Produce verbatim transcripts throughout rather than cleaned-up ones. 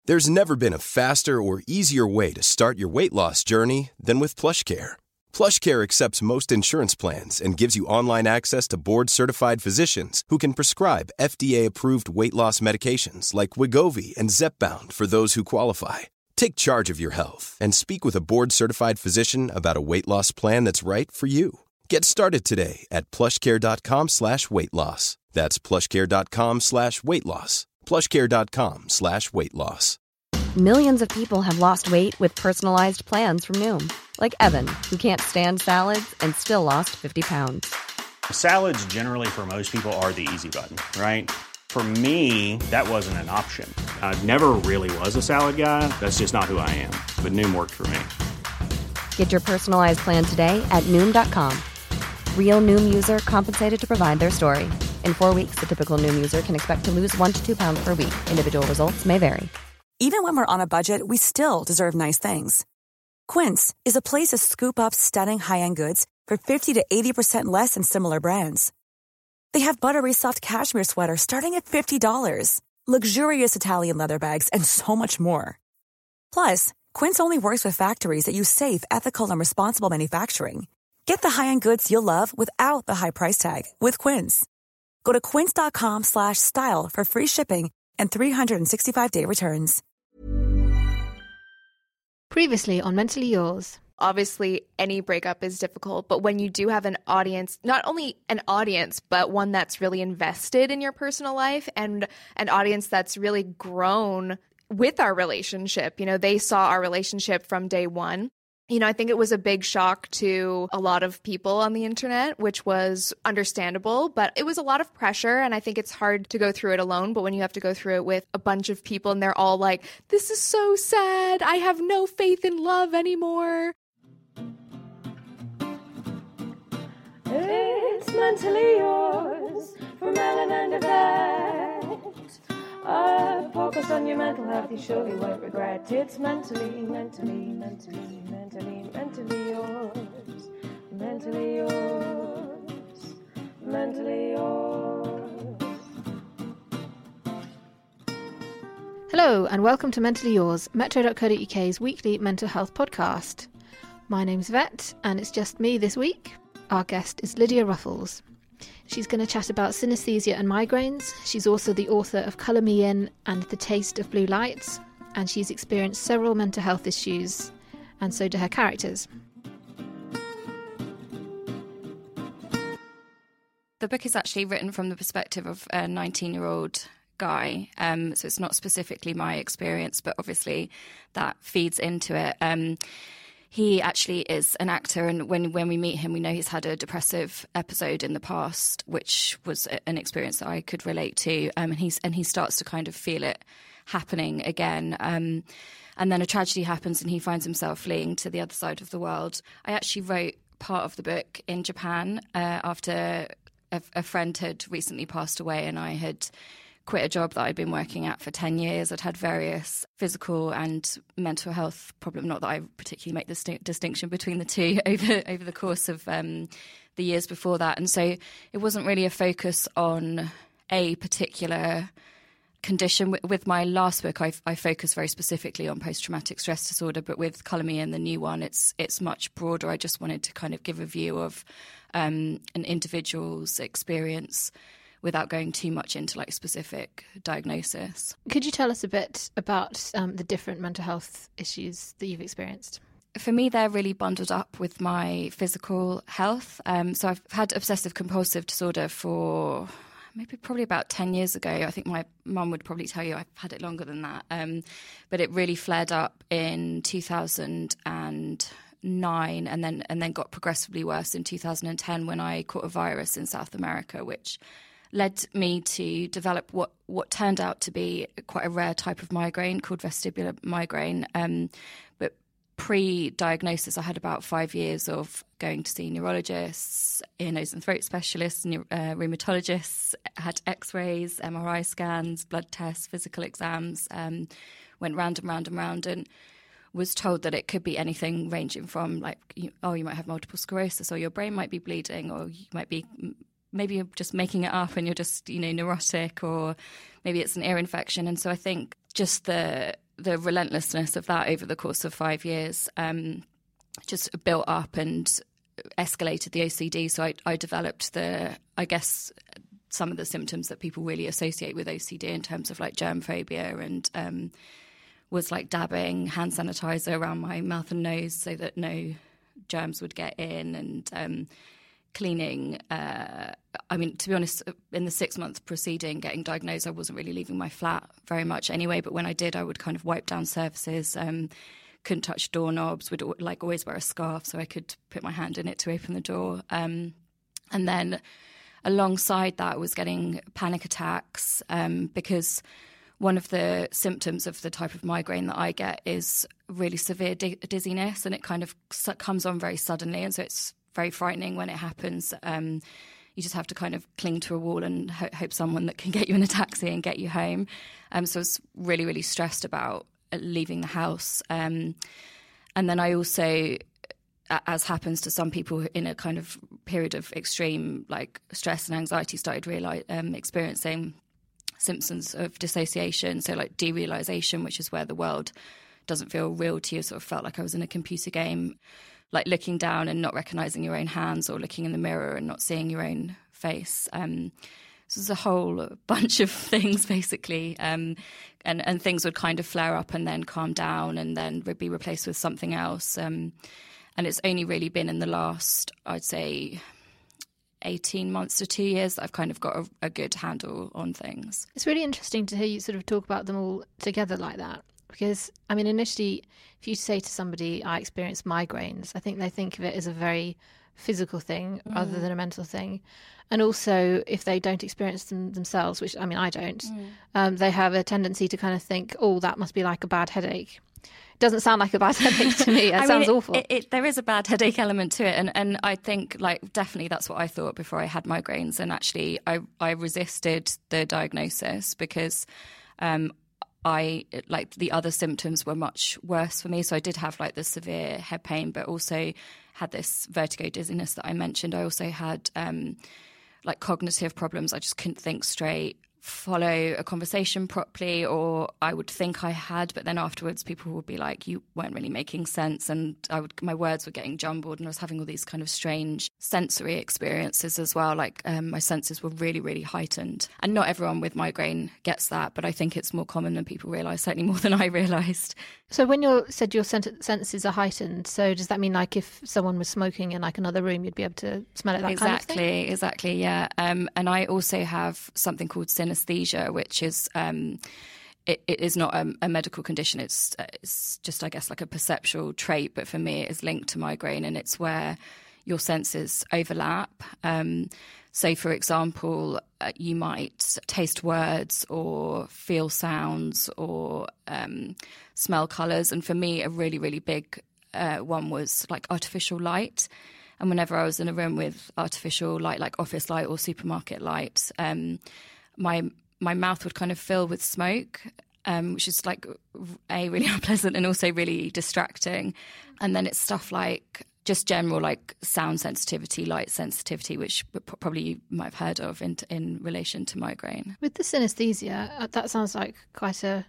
There's never been a faster or easier way to start your weight loss journey than with PlushCare. PlushCare accepts most insurance plans and gives you online access to board-certified physicians who can prescribe F D A-approved weight loss medications like Wegovy and Zepbound for those who qualify. Take charge of your health and speak with a board-certified physician about a weight loss plan that's right for you. Get started today at plushcare.com slash weight loss. That's plushcare.com slash weight loss. plushcare.com slash weight loss. Millions of people have lost weight with personalized plans from Noom. Like Evan, who can't stand salads and still lost fifty pounds. Salads generally for most people are the easy button, right? For me, that wasn't an option. I never really was a salad guy. That's just not who I am. But Noom worked for me. Get your personalized plan today at Noom dot com. Real Noom user compensated to provide their story. In four weeks, the typical Noom user can expect to lose one to two pounds per week. Individual results may vary. Even when we're on a budget, we still deserve nice things. Quince is a place to scoop up stunning high-end goods for fifty to eighty percent less than similar brands. They have buttery soft cashmere sweaters starting at fifty dollars, luxurious Italian leather bags, and so much more. Plus, Quince only works with factories that use safe, ethical, and responsible manufacturing. Get the high-end goods you'll love without the high price tag with Quince. Go to quince.com slash style for free shipping and three sixty-five day returns. Previously on Mentally Yours. Obviously, any breakup is difficult, but when you do have an audience, not only an audience, but one that's really invested in your personal life and an audience that's really grown with our relationship, you know, they saw our relationship from day one. You know, I think it was a big shock to a lot of people on the internet, which was understandable, but it was a lot of pressure. And I think it's hard to go through it alone. But when you have to go through it with a bunch of people and they're all like, this is so sad. I have no faith in love anymore. It's Mentally Yours from Ellen and Yvette. A focus on your mental health, you surely won't regret. It's mentally, mentally, mentally, mentally, mentally yours. Mentally yours. Mentally yours. Hello and welcome to Mentally Yours, metro dot co dot uk's weekly mental health podcast. My name's Vet and it's just me this week. Our guest is Lydia Ruffles. She's going to chat about synesthesia and migraines. She's also the author of Colour Me In and The Taste of Blue Lights, and she's experienced several mental health issues, and so do her characters. The book is actually written from the perspective of a nineteen-year-old guy, um, so it's not specifically my experience, but obviously that feeds into it. Um, He actually is an actor, and when when we meet him, we know he's had a depressive episode in the past, which was an experience that I could relate to. Um, and he's and he starts to kind of feel it happening again. Um, and then a tragedy happens, and he finds himself fleeing to the other side of the world. I actually wrote part of the book in Japan uh, after a, a friend had recently passed away, and I had quit a job that I'd been working at for ten years. I'd had various physical and mental health problems, not that I particularly make the st- distinction between the two over over the course of um, the years before that. And so it wasn't really a focus on a particular condition. With, with my last book, I, I focused very specifically on post-traumatic stress disorder, but with Colour Me In, the new one, it's it's much broader. I just wanted to kind of give a view of um, an individual's experience without going too much into like specific diagnosis. Could you tell us a bit about um, the different mental health issues that you've experienced? For me, they're really bundled up with my physical health. Um, so I've had obsessive compulsive disorder for maybe probably about ten years ago. I think my mum would probably tell you I've had it longer than that. Um, but it really flared up in two thousand nine and then and then got progressively worse in two thousand ten when I caught a virus in South America, which led me to develop what, what turned out to be quite a rare type of migraine called vestibular migraine. Um, but pre-diagnosis, I had about five years of going to see neurologists, ear, nose and throat specialists, neuro, uh, rheumatologists, had x-rays, M R I scans, blood tests, physical exams, um, went round and round and round and was told that it could be anything ranging from like, you, oh, you might have multiple sclerosis, or your brain might be bleeding, or you might be... maybe you're just making it up and you're just, you know, neurotic, or maybe it's an ear infection. And so I think just the the relentlessness of that over the course of five years um, just built up and escalated the O C D. So I, I developed the, I guess, some of the symptoms that people really associate with O C D in terms of like germ phobia, and um, was like dabbing hand sanitizer around my mouth and nose so that no germs would get in, and um, cleaning. Uh, I mean, to be honest, in the six months preceding getting diagnosed, I wasn't really leaving my flat very much anyway. But when I did, I would kind of wipe down surfaces. Um, couldn't touch doorknobs. Would like always wear a scarf so I could put my hand in it to open the door. Um, and then alongside that, I was getting panic attacks um, because one of the symptoms of the type of migraine that I get is really severe di- dizziness, and it kind of su- comes on very suddenly, and so it's very frightening when it happens. Um, you just have to kind of cling to a wall and ho- hope someone that can get you in a taxi and get you home. Um, so I was really, really stressed about leaving the house. Um, and then I also, as happens to some people in a kind of period of extreme like stress and anxiety, started reali- um, experiencing symptoms of dissociation. So like derealization, which is where the world doesn't feel real to you. Sort of felt like I was in a computer game, like looking down and not recognizing your own hands, or looking in the mirror and not seeing your own face. Um, so there's a whole bunch of things, basically. Um, and, and things would kind of flare up and then calm down and then be replaced with something else. Um, and it's only really been in the last, I'd say, eighteen months to two years that I've kind of got a, a good handle on things. It's really interesting to hear you sort of talk about them all together like that. Because, I mean, initially, if you say to somebody, I experience migraines, I think they think of it as a very physical thing mm. rather than a mental thing. And also, if they don't experience them themselves, which, I mean, I don't, mm. um, they have a tendency to kind of think, oh, that must be like a bad headache. It doesn't sound like a bad headache to me. It I sounds mean, it, awful. It, it, there is a bad headache element to it. And, and I think, like, definitely that's what I thought before I had migraines. And actually, I, I resisted the diagnosis because um I, like, the other symptoms were much worse for me. So I did have, like, the severe head pain, but also had this vertigo dizziness that I mentioned. I also had, um, like, cognitive problems. I just couldn't think straight, follow a conversation properly, or I would think I had, but then afterwards people would be like, you weren't really making sense, and I would my words were getting jumbled, and I was having all these kind of strange sensory experiences as well. Like um, my senses were really, really heightened. And not everyone with migraine gets that, but I think it's more common than people realise, certainly more than I realised. So when you said your senses are heightened, so does that mean like if someone was smoking in like another room, you'd be able to smell it, that exactly, kind of thing? Exactly, yeah. Um, and I also have something called synesthesia, which is um, it, it is not a, a medical condition. It's it's just, I guess, like a perceptual trait. But for me, it is linked to migraine, and it's where your senses overlap. Um, so, for example, uh, you might taste words or feel sounds or um, smell colours. And for me, a really, really big uh, one was like artificial light. And whenever I was in a room with artificial light, like office light or supermarket light, um, my my mouth would kind of fill with smoke, um, which is like a really unpleasant and also really distracting. And then it's stuff like just general like sound sensitivity, light sensitivity, which probably you might have heard of in in relation to migraine. With the synesthesia, that sounds like quite a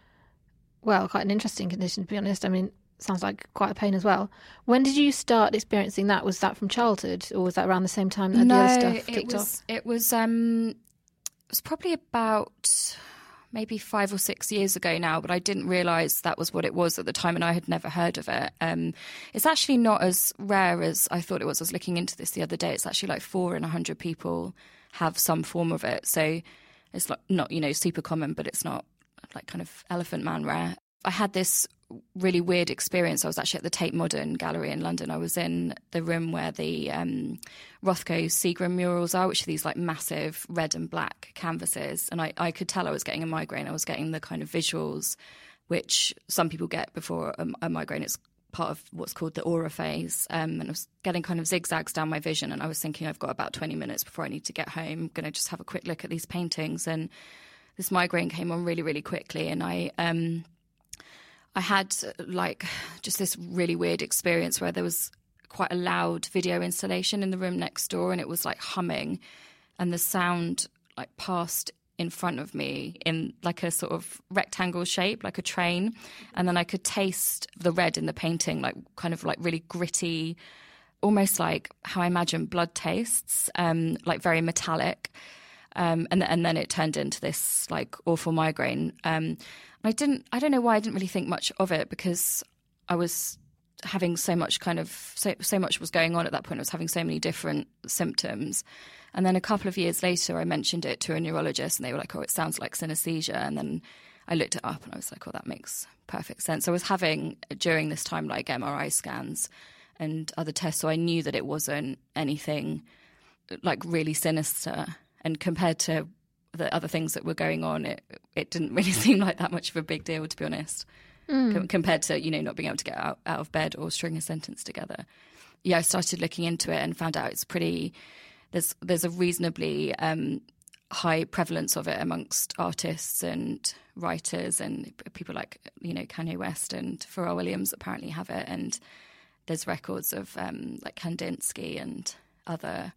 well, quite an interesting condition, to be honest. I mean, sounds like quite a pain as well. When did you start experiencing that? Was that from childhood, or was that around the same time that no, the other stuff kicked it was, off? It was. Um, it was probably about maybe five or six years ago now, but I didn't realise that was what it was at the time, and I had never heard of it. Um, it's actually not as rare as I thought it was. I was looking into this the other day. It's actually like four in a hundred people have some form of it. So it's like not, you know, super common, but it's not like kind of elephant man rare. I had this really weird experience. I was actually at the Tate Modern Gallery in London. I was in the room where the um, Rothko Seagram murals are, which are these like massive red and black canvases. And I, I could tell I was getting a migraine. I was getting the kind of visuals which some people get before a, a migraine. It's part of what's called the aura phase. Um, and I was getting kind of zigzags down my vision. And I was thinking, I've got about twenty minutes before I need to get home. I'm going to just have a quick look at these paintings. And this migraine came on really, really quickly. And I... Um, I had like just this really weird experience where there was quite a loud video installation in the room next door, and it was like humming, and the sound like passed in front of me in like a sort of rectangle shape, like a train. And then I could taste the red in the painting, like kind of like really gritty, almost like how I imagine blood tastes, um, like very metallic. Um, and, and then it turned into this like awful migraine. Um, I didn't, I don't know why I didn't really think much of it, because I was having so much kind of, so, so much was going on at that point. I was having so many different symptoms. And then a couple of years later, I mentioned it to a neurologist and they were like, oh, it sounds like synesthesia. And then I looked it up and I was like, oh, that makes perfect sense. I was having, during this time, like M R I scans and other tests. So I knew that it wasn't anything like really sinister. And compared to the other things that were going on, it it didn't really seem like that much of a big deal, to be honest, mm. Com- compared to, you know, not being able to get out, out of bed or string a sentence together. Yeah, I started looking into it and found out it's pretty... There's there's a reasonably um, high prevalence of it amongst artists and writers, and people like, you know, Kanye West and Pharrell Williams apparently have it. And there's records of um, like Kandinsky and other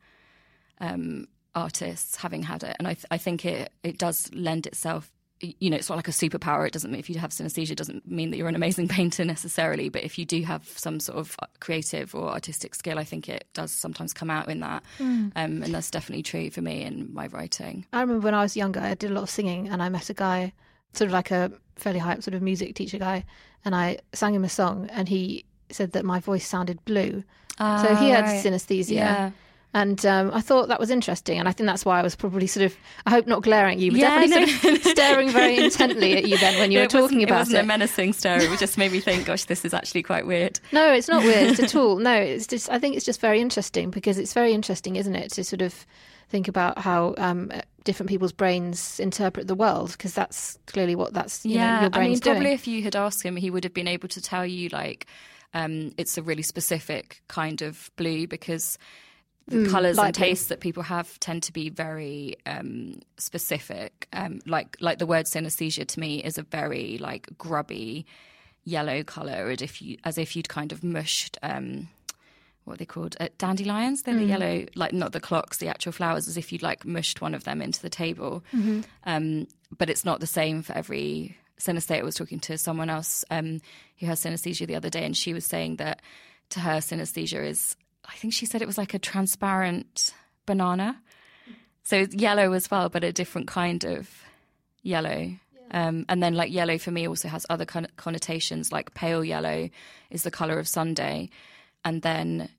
um, artists having had it. And I, th- I think it, it does lend itself, you know, it's not like a superpower. It doesn't mean, if you have synesthesia, it doesn't mean that you're an amazing painter necessarily. But if you do have some sort of creative or artistic skill, I think it does sometimes come out in that. Mm. Um, and that's definitely true for me in my writing. I remember when I was younger, I did a lot of singing, and I met a guy, sort of like a fairly high up sort of music teacher guy, and I sang him a song, and he said that my voice sounded blue. Uh, so he had right. synesthesia. Yeah. And um, I thought that was interesting, and I think that's why I was probably sort of, I hope not glaring at you, but yeah, definitely no. sort of staring very intently at you then when you were talking about it. It wasn't a menacing stare, it just made me think, gosh, this is actually quite weird. No, it's not weird at all. No, it's just, I think it's just very interesting, because it's very interesting, isn't it, to sort of think about how um, different people's brains interpret the world, because that's clearly what that's, you yeah, know, your brain's I mean, doing. Probably if you had asked him, he would have been able to tell you, like, um, it's a really specific kind of blue, because the mm, colours and tastes that people have tend to be very um, specific. Um, like like the word synesthesia to me is a very like grubby yellow colour, as if you as if you'd kind of mushed um, what are they called? Uh, dandelions. They're mm. the yellow, like not the clocks, the actual flowers, as if you'd like mushed one of them into the table. Mm-hmm. Um, but it's not the same for every synesthete. I was talking to someone else um, who has synesthesia the other day, and she was saying that to her synesthesia is, I think she said it was like a transparent banana. So it's yellow as well, but a different kind of yellow. Yeah. Um, and then like yellow for me also has other con- connotations, like pale yellow is the colour of Sunday. And then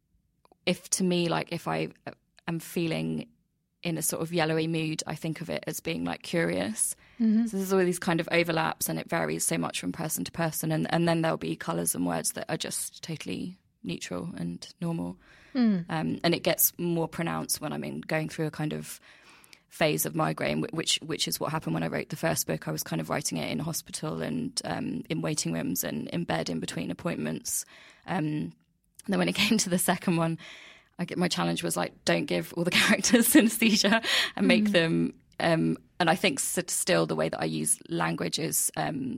if to me, like if I am feeling in a sort of yellowy mood, I think of it as being like curious. Mm-hmm. So there's all these kind of overlaps, and it varies so much from person to person. And, and then there'll be colours and words that are just totally neutral and normal. Mm. Um, and it gets more pronounced when I'm in going through a kind of phase of migraine, which which is what happened when I wrote the first book. I was kind of writing it in hospital and um, in waiting rooms and in bed in between appointments. Um, and then when it came to the second one, I get my challenge was like, don't give all the characters synesthesia and make mm. them. Um, and I think still the way that I use language is um,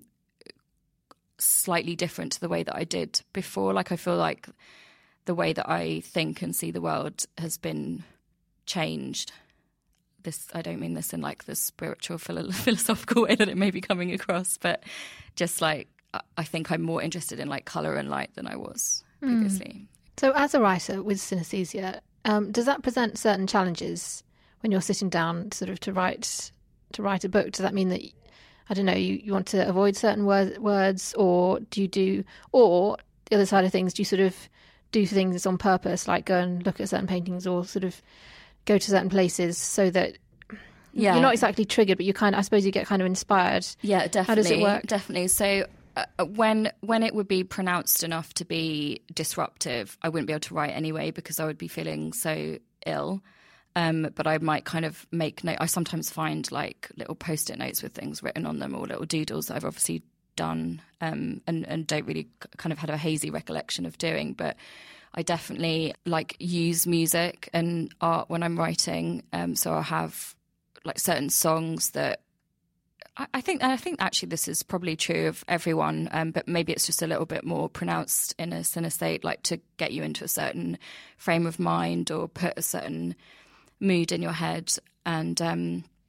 slightly different to the way that I did before. Like I feel like the way that I think and see the world has been changed. This, I don't mean this in like the spiritual philo- philosophical way that it may be coming across, but just like I think I'm more interested in like colour and light than I was previously. Mm. So as a writer with synesthesia, um, does that present certain challenges when you're sitting down sort of to write to write a book? Does that mean that, I don't know, you, you want to avoid certain word, words, or do you do, or the other side of things, do you sort of do things on purpose, like go and look at certain paintings or sort of go to certain places so that yeah. you're not exactly triggered, but you kind of, I suppose you get kind of inspired? Yeah, definitely. How does it work? Definitely. So uh, when when it would be pronounced enough to be disruptive, I wouldn't be able to write anyway because I would be feeling so ill. Um, but I might kind of make note. I sometimes find like little post-it notes with things written on them or little doodles that I've obviously done um, and, and don't really kind of had a hazy recollection of doing. But I definitely like use music and art when I'm writing. Um, so I'll have like certain songs that I, I think, and I think actually this is probably true of everyone, um, but maybe it's just a little bit more pronounced in a synesthete, like to get you into a certain frame of mind or put a certain mood in your head. And um,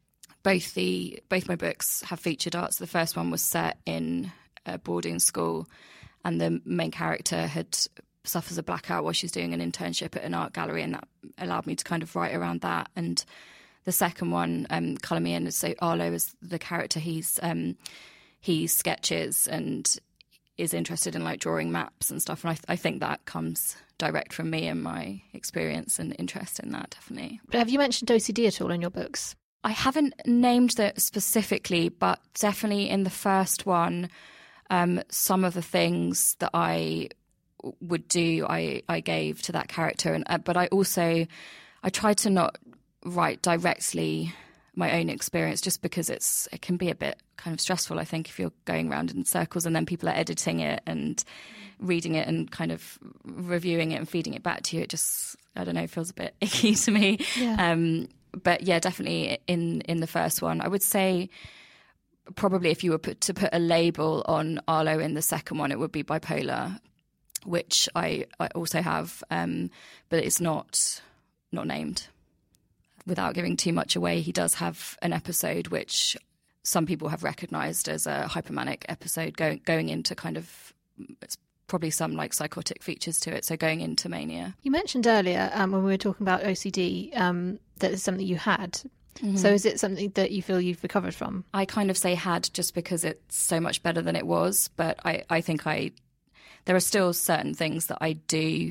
both the both my books have featured art. So the first one was set in a boarding school, and the main character had suffers a blackout while she's doing an internship at an art gallery, and that allowed me to kind of write around that. And the second one, um, Colour Me In, so Arlo is the character. He's um, he sketches and is interested in like drawing maps and stuff, and I, th- I think that comes direct from me and my experience and interest in that, definitely. But have you mentioned O C D at all in your books? I haven't named that specifically, but definitely in the first one, um, some of the things that I would do, I, I gave to that character. And uh, but I also, I tried to not write directly my own experience, just because it's it can be a bit kind of stressful, I think, if you're going around in circles and then people are editing it and reading it and kind of reviewing it and feeding it back to you. It just, I don't know, feels a bit icky to me. Yeah. Um, but yeah, definitely in, in the first one, I would say probably if you were put, to put a label on Arlo in the second one, it would be bipolar, which I, I also have, um, but it's not not named. Without giving too much away, he does have an episode which some people have recognised as a hypomanic episode, going going into kind of, it's probably some like psychotic features to it, so going into mania. You mentioned earlier um, when we were talking about O C D um, that it's something you had. Mm-hmm. So is it something that you feel you've recovered from? I kind of say had just because it's so much better than it was, but I, I think I there are still certain things that I do,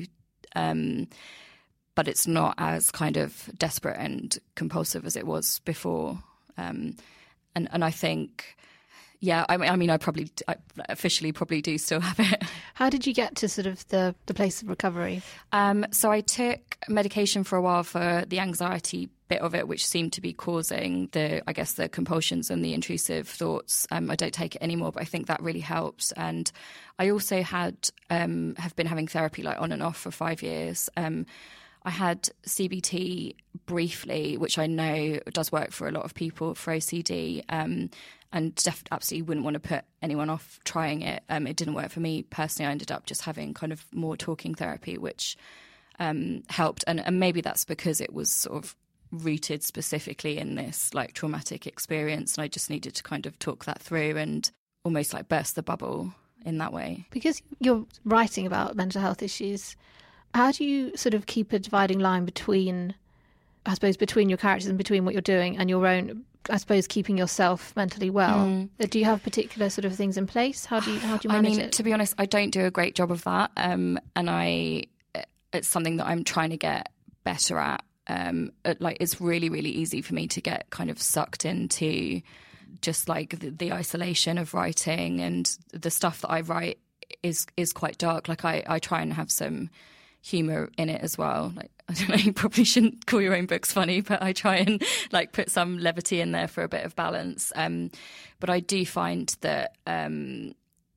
um, but it's not as kind of desperate and compulsive as it was before. Um, and, and I think, yeah, I mean, I mean, I probably, I officially probably do still have it. How did you get to sort of the, the place of recovery? Um, so I took medication for a while for the anxiety bit of it, which seemed to be causing the, I guess, the compulsions and the intrusive thoughts. Um, I don't take it anymore, but I think that really helps. And I also had, um, have been having therapy like on and off for five years. Um, I had C B T briefly, which I know does work for a lot of people for O C D, um, and def- absolutely wouldn't want to put anyone off trying it. Um, it didn't work for me personally. I ended up just having kind of more talking therapy, which um, helped. And, and maybe that's because it was sort of rooted specifically in this like traumatic experience, and I just needed to kind of talk that through and almost like burst the bubble in that way. Because you're writing about mental health issues, how do you sort of keep a dividing line between, I suppose, between your characters and between what you're doing and your own, I suppose, keeping yourself mentally well? Mm. Do you have particular sort of things in place? How do you how do you manage I mean, it? To be honest, I don't do a great job of that, um, and I it's something that I'm trying to get better at. Um, like it's really, really easy for me to get kind of sucked into just like the, the isolation of writing, and the stuff that I write is is quite dark. Like I, I try and have some humour in it as well. Like, I don't know, you probably shouldn't call your own books funny, but I try and like put some levity in there for a bit of balance. Um, but I do find that um,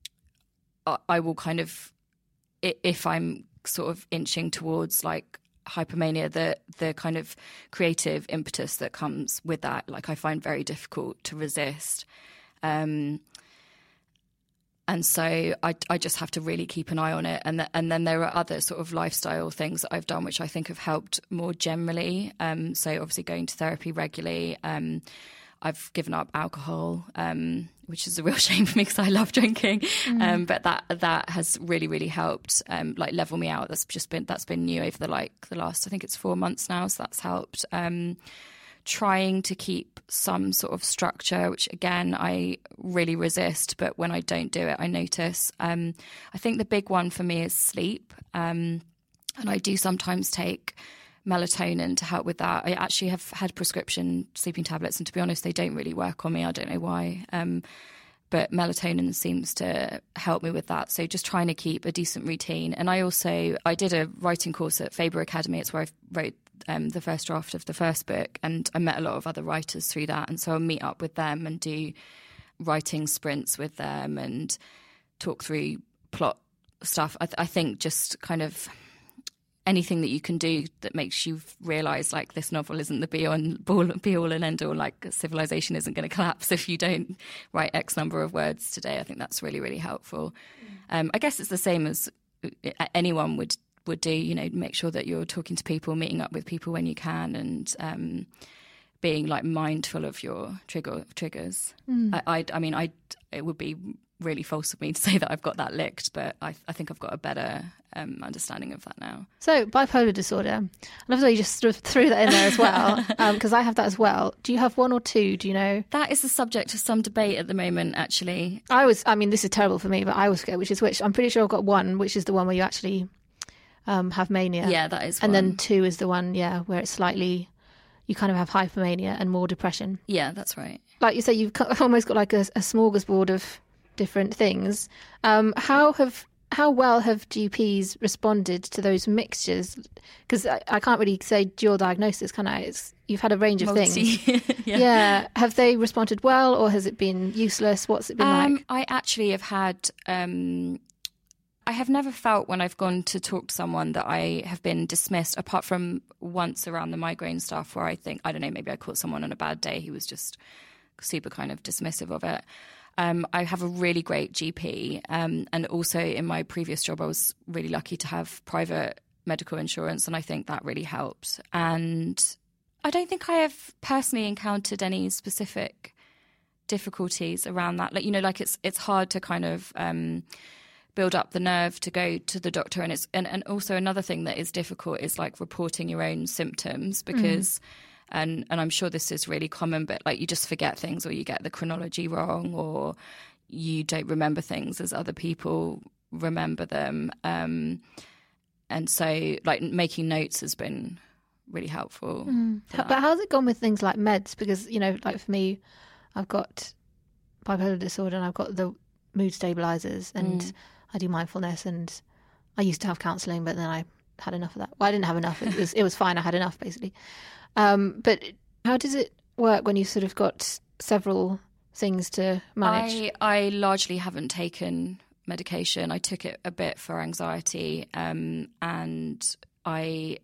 I, I will kind of, if I'm sort of inching towards like hypomania, the the kind of creative impetus that comes with that, like I find very difficult to resist. Um, And so I, I just have to really keep an eye on it. And, th- and then there are other sort of lifestyle things that I've done, which I think have helped more generally. Um, so obviously going to therapy regularly. Um, I've given up alcohol, um, which is a real shame for me because I love drinking. Mm. Um, but that that has really, really helped um, like level me out. That's just been that's been new over the like the last, I think it's four months now. So that's helped. Um, trying to keep some sort of structure, which again I really resist, but when I don't do it I notice. um, I think the big one for me is sleep, um, and I do sometimes take melatonin to help with that. I actually have had prescription sleeping tablets, and to be honest they don't really work on me. I don't know why, um, but melatonin seems to help me with that. So just trying to keep a decent routine. And I also I did a writing course at Faber Academy. It's where I wrote Um, the first draft of the first book, and I met a lot of other writers through that, and so I'll meet up with them and do writing sprints with them and talk through plot stuff. I, th- I think just kind of anything that you can do that makes you realise like this novel isn't the be all, be all and end all, like civilization isn't going to collapse if you don't write X number of words today. I think that's really, really helpful. Um, I guess it's the same as anyone would would do, you know, make sure that you're talking to people, meeting up with people when you can, and um, being like mindful of your trigger triggers. Mm. I, I, I mean, I it would be really false of me to say that I've got that licked, but I, I think I've got a better um, understanding of that now. So bipolar disorder, I love that you just sort of threw that in there as well, because um, I have that as well. Do you have one or two? Do you know? That is the subject of some debate at the moment, actually. I was, I mean, this is terrible for me, but I always forget which is which. I'm pretty sure I've got one, which is the one where you actually um, have mania. Yeah, that is and one. then two is the one, yeah, where it's slightly, you kind of have hypomania and more depression. Yeah, that's right. Like you say, you've almost got like a, a smorgasbord of different things. Um, how have how well have G Ps responded to those mixtures? Because I, I can't really say dual diagnosis, can I? It's, you've had a range of Multi, things. yeah. yeah. Have they responded well, or has it been useless? What's it been um, like? I actually have had... Um, I have never felt when I've gone to talk to someone that I have been dismissed, apart from once around the migraine stuff where I think, I don't know, maybe I caught someone on a bad day who was just super kind of dismissive of it. Um, I have a really great G P, um, and also in my previous job I was really lucky to have private medical insurance, and I think that really helped. And I don't think I have personally encountered any specific difficulties around that. Like, you know, like it's it's hard to kind of um, build up the nerve to go to the doctor, and it's and, and also another thing that is difficult is like reporting your own symptoms, because. Mm. And and I'm sure this is really common, but like you just forget things, or you get the chronology wrong, or you don't remember things as other people remember them. Um, and so like making notes has been really helpful. Mm. But how's it gone with things like meds? Because, you know, like for me, I've got bipolar disorder and I've got the mood stabilizers, and mm. I do mindfulness, and I used to have counselling, but then I had enough of that. Well, I didn't have enough. It was, it was fine. I had enough, basically. Um, but how does it work when you've sort of got several things to manage? I, I largely haven't taken medication. I took it a bit for anxiety, um, and I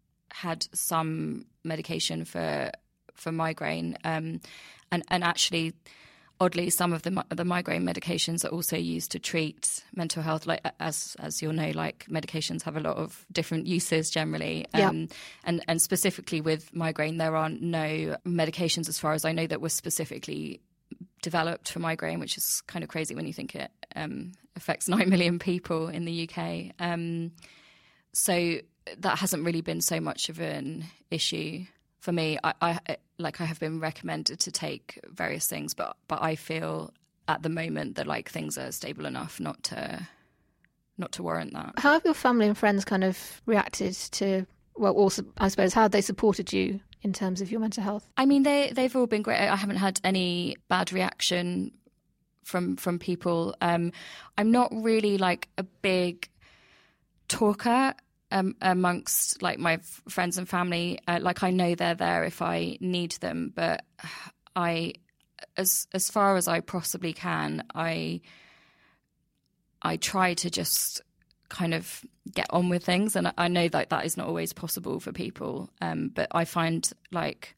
had some medication for for migraine. Um, and, and actually, oddly, some of the the migraine medications are also used to treat mental health. Like as as you'll know, like medications have a lot of different uses generally. Um, yeah. And and specifically with migraine, there are no medications, as far as I know, that were specifically developed for migraine, which is kind of crazy when you think it um, affects nine million people in the U K. Um, so that hasn't really been so much of an issue for me. I, I like I have been recommended to take various things, but but I feel at the moment that like things are stable enough not to not to warrant that. How have your family and friends kind of reacted to? Well, also I suppose how have they supported you in terms of your mental health? I mean, they they've all been great. I haven't had any bad reaction from from people. Um, I'm not really like a big talker. Um, amongst like my f- friends and family, uh, like I know they're there if I need them, but I, as as far as I possibly can, I I try to just kind of get on with things, and I know that that is not always possible for people. Um, but I find like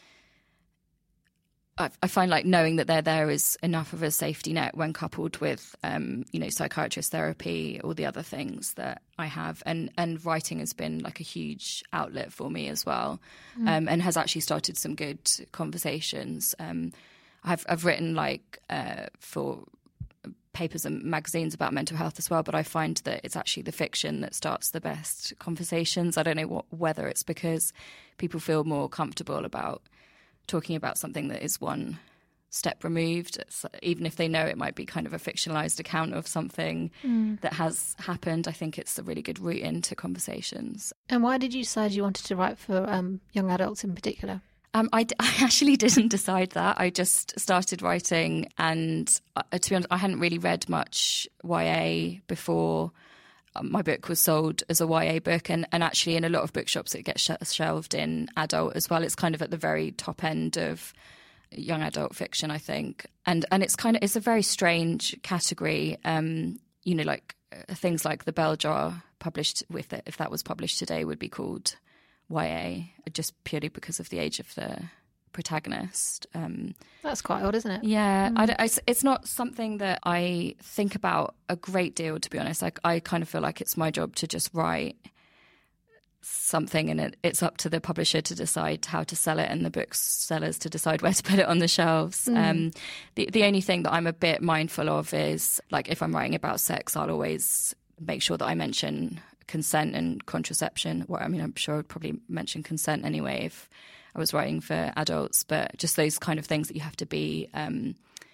I, I find like knowing that they're there is enough of a safety net when coupled with, um, you know, psychiatrist therapy, all the other things that I have. And, and writing has been like a huge outlet for me as well, mm. um, and has actually started some good conversations. Um, I've, I've written like uh, for papers and magazines about mental health as well, but I find that it's actually the fiction that starts the best conversations. I don't know what, whether it's because people feel more comfortable about talking about something that is one step removed, even if they know it might be kind of a fictionalized account of something mm. that has happened. I think it's a really good route into conversations. And why did you decide you wanted to write for um, young adults in particular? Um, I, I actually didn't decide that. I just started writing, and uh, to be honest, I hadn't really read much Y A before. My book was sold as a Y A book, and, and actually in a lot of bookshops it gets sh- shelved in adult as well. It's kind of at the very top end of young adult fiction, I think. And and it's kind of, it's a very strange category. Um, you know, like uh, things like The Bell Jar published with it, if that was published today, would be called Y A, just purely because of the age of the protagonist. Um, That's quite odd, isn't it? Yeah, mm. I, I, it's not something that I think about a great deal, to be honest. Like, I kind of feel like it's my job to just write something and it, it's up to the publisher to decide how to sell it and the booksellers to decide where to put it on the shelves. Mm. Um, the, the only thing that I'm a bit mindful of is, like, if I'm writing about sex, I'll always make sure that I mention consent and contraception. Well, I mean, I'm sure I'd probably mention consent anyway if I was writing for adults, but just those kind of things that you have to be um,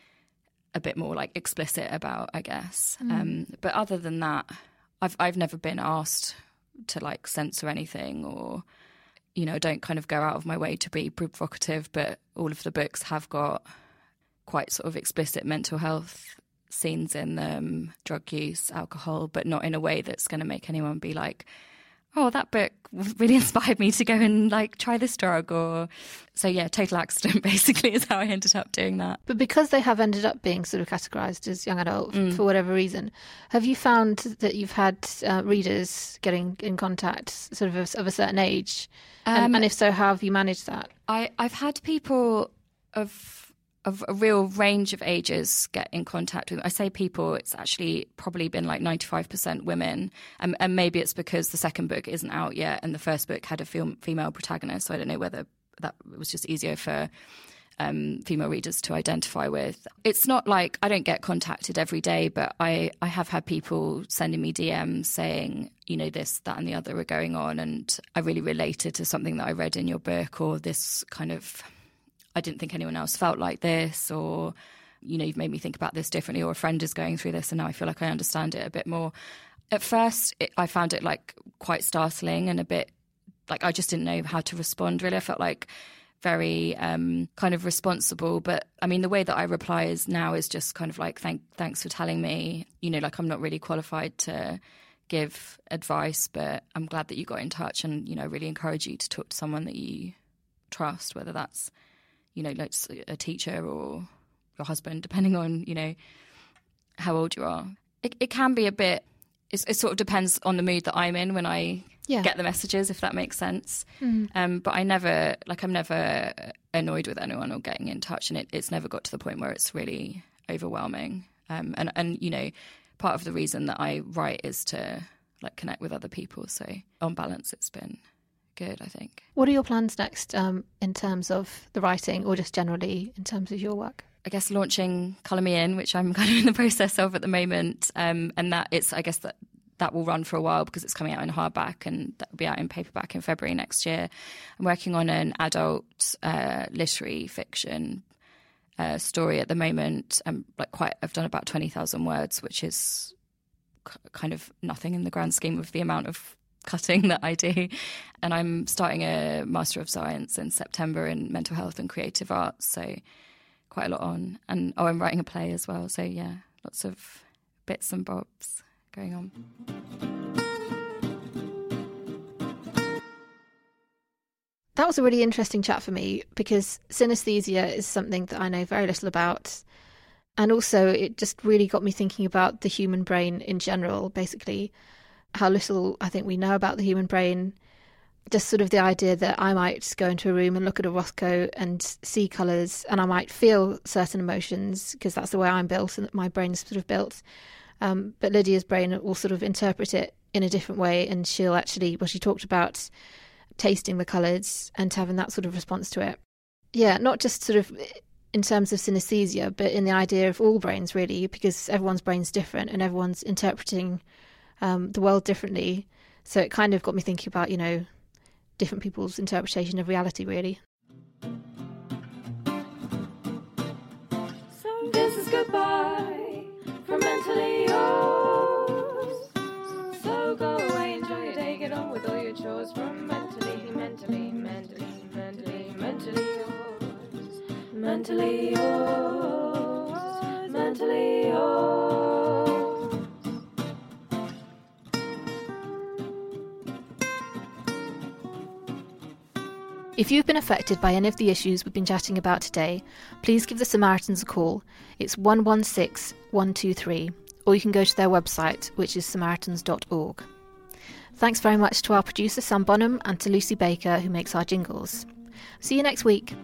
a bit more like explicit about, I guess. Mm. Um, but other than that, I've I've never been asked to like censor anything, or, you know, don't kind of go out of my way to be provocative, but all of the books have got quite sort of explicit mental health scenes in them, drug use, alcohol, but not in a way that's going to make anyone be like, oh, that book really inspired me to go and like try this drug. Or so yeah, total accident basically is how I ended up doing that. But because they have ended up being sort of categorised as young adult mm. for whatever reason, have you found that you've had uh, readers getting in contact sort of of, of a certain age? Um, and, and if so, how have you managed that? I, I've had people of of a real range of ages get in contact with me. I say people, it's actually probably been like ninety-five percent women. Um, and maybe it's because the second book isn't out yet and the first book had a film, female protagonist. So I don't know whether that was just easier for um, female readers to identify with. It's not like I don't get contacted every day, but I, I have had people sending me D Ms saying, you know, this, that and the other are going on. And I really related to something that I read in your book, or this kind of... I didn't think anyone else felt like this, or, you know, you've made me think about this differently, or a friend is going through this and now I feel like I understand it a bit more. At first, it, I found it like quite startling and a bit like I just didn't know how to respond, really. I felt like very um, kind of responsible. But I mean, the way that I reply is now is just kind of like, Thank, thanks for telling me, you know, like I'm not really qualified to give advice, but I'm glad that you got in touch and, you know, really encourage you to talk to someone that you trust, whether that's, you know, like a teacher or your husband, depending on, you know, how old you are. It, it can be a bit, it's, it sort of depends on the mood that I'm in when I yeah. get the messages, if that makes sense. Mm. Um, but I never, like I'm never annoyed with anyone or getting in touch, and it, it's never got to the point where it's really overwhelming. Um, and, and, you know, part of the reason that I write is to like connect with other people. So on balance, it's been good, I think. What are your plans next um, in terms of the writing, or just generally in terms of your work? I guess launching Colour Me In, which I'm kind of in the process of at the moment, um, and that it's I guess that that will run for a while because it's coming out in hardback, and that will be out in paperback in February next year. I'm working on an adult uh, literary fiction uh, story at the moment. I'm like quite I've done about twenty thousand words, which is c- kind of nothing in the grand scheme of the amount of cutting that I do. And I'm starting a Master of Science in September in mental health and creative arts, so quite a lot on. And oh, I'm writing a play as well, so yeah, lots of bits and bobs going on. That was a really interesting chat for me, because synesthesia is something that I know very little about, and also it just really got me thinking about the human brain in general, basically how little I think we know about the human brain. Just sort of the idea that I might go into a room and look at a Rothko and see colours, and I might feel certain emotions because that's the way I'm built and my brain's sort of built. Um, but Lydia's brain will sort of interpret it in a different way, and she'll actually, well, she talked about tasting the colours and having that sort of response to it. Yeah, not just sort of in terms of synesthesia, but in the idea of all brains, really, because everyone's brain's different and everyone's interpreting um, the world differently. So it kind of got me thinking about, you know, different people's interpretation of reality, really. So this is goodbye from Mentally Yours. So go away, enjoy your day, get on with all your chores from Mentally, Mentally, Mentally, Mentally, Mentally Yours. Mentally Yours. Mentally Yours. If you've been affected by any of the issues we've been chatting about today, please give the Samaritans a call. It's one one six, one two three, or you can go to their website, which is samaritans dot org. Thanks very much to our producer Sam Bonham and to Lucy Baker, who makes our jingles. See you next week.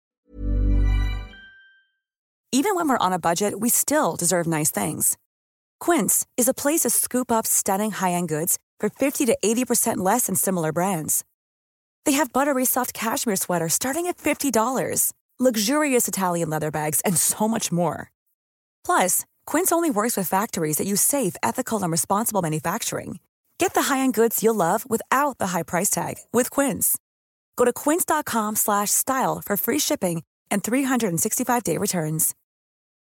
Even when we're on a budget, we still deserve nice things. Quince is a place to scoop up stunning high-end goods for fifty to eighty percent less than similar brands. They have buttery soft cashmere sweaters starting at fifty dollars, luxurious Italian leather bags, and so much more. Plus, Quince only works with factories that use safe, ethical, and responsible manufacturing. Get the high-end goods you'll love without the high price tag with Quince. Go to quince.com slash style for free shipping and three sixty-five day returns.